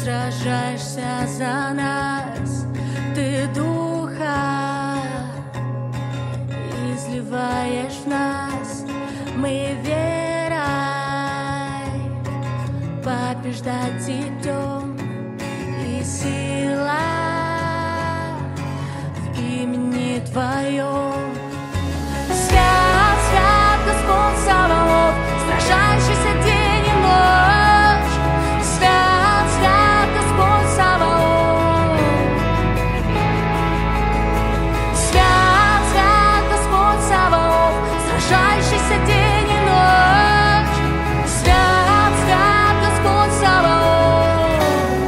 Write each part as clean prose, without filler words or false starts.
сражаешься за нас, ты духа изливаешь в нас, мы верой побеждать идем, и сила в имени Твоем. Свят, свят Господь Саваоф, сражающийся день и ночь. Свят, свят Господь Саваоф. Свят, свят Господь Саваоф, сражающийся день и ночь. Свят, свят Господь Саваоф.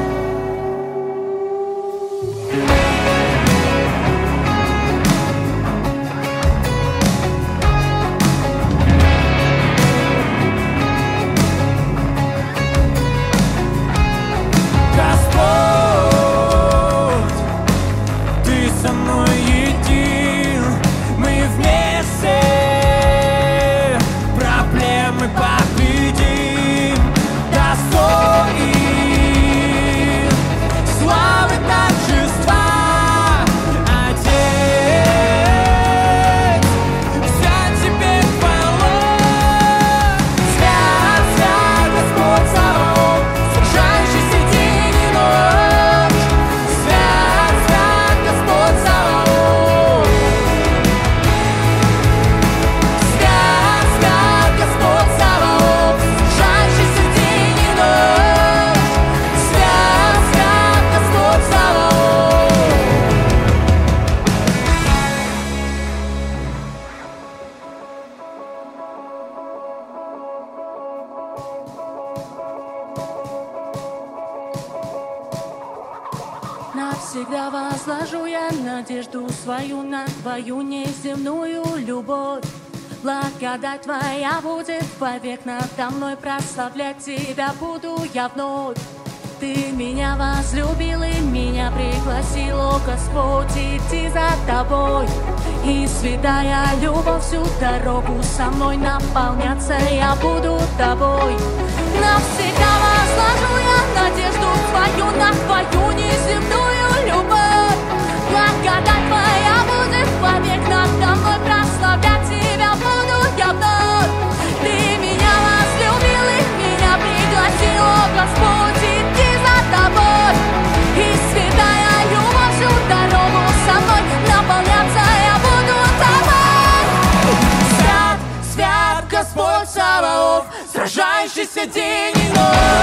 Со мной един, мы вместе проблемы победим. Достоин славы торжества, Отец, вся тебе хвала. Свят, свят Господь Саваоф, сражающийся день и ночь. Свят, свят Господь Саваоф. Свят, свят Господь Саваоф, сражающийся день и ночь. Свят, свят Господь Саваоф. Навсегда возложу я надежду свою на Твою неземную любовь. Благодать Твоя будет вовек надо мной, прославлять Тебя буду я вновь. Ты меня возлюбил и меня пригласил, о Господь, идти за Тобой. И святая любовь всю дорогу со мной, наполняться я буду Тобой. Навсегда возложу я надежду Твою на Твою неземную любовь. Благодать Твоя будет вовек надо мной, прославлять Тебя буду я вновь. Ты меня возлюбил и меня пригласил, о Господь, идти за Тобой. И святая любовь всю дорогу со мной, наполняться я буду Тобой. Свят, свят Господь Саваоф, сражающийся день и ночь.